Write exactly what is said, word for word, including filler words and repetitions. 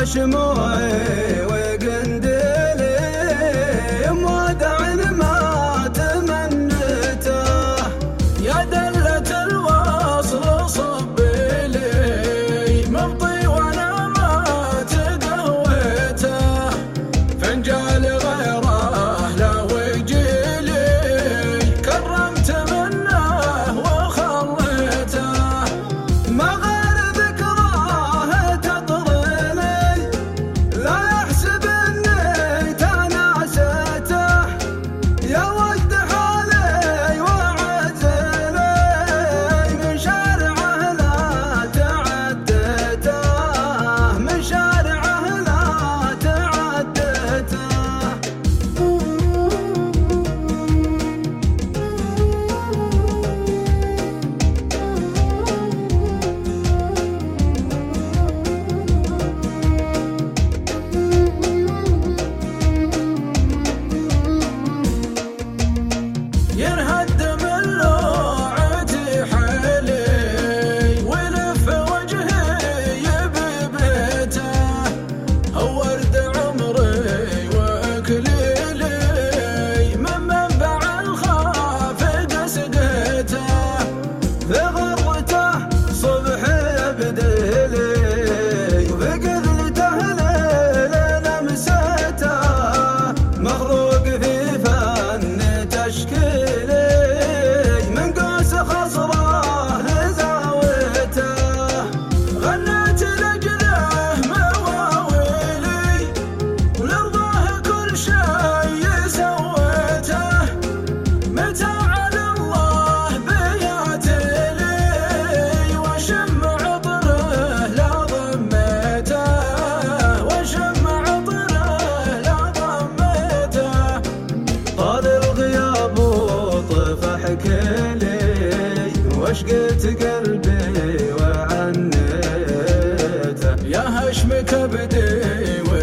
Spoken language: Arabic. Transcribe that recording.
شموعي وقنديلي مودع ما تمنيته، يا دلة الوصل صبي لي مبطي وانا ما تقويته، فنجال غيره لا وجيلي كرمت منه وخليته، ما غير ذكراه تطرني لا يحسب اني تناسيته، يا ود حالي وعزلي من شارعه لا تعديته، من شارعه لا تعديته. ينهد من لوعتي حيلي ويلف وجهي ببيته، هو ورد عمري واكليلي من منبع الخافق سقيته، في غرته صبحي بديلي وفي قذلته ليل لمسيته، مخلوق في فن تشكيلي من قوس خصره زاويته، غنيت لاجله مواويلي ولرضاه كل شي سويته، متى على الله بياتلي وشم عطره لا ضميته، وشم عطره لا ضميته، طال الغياب وطفى حكيلي واشقيت قلبي وعنيته، يا هشم كبدي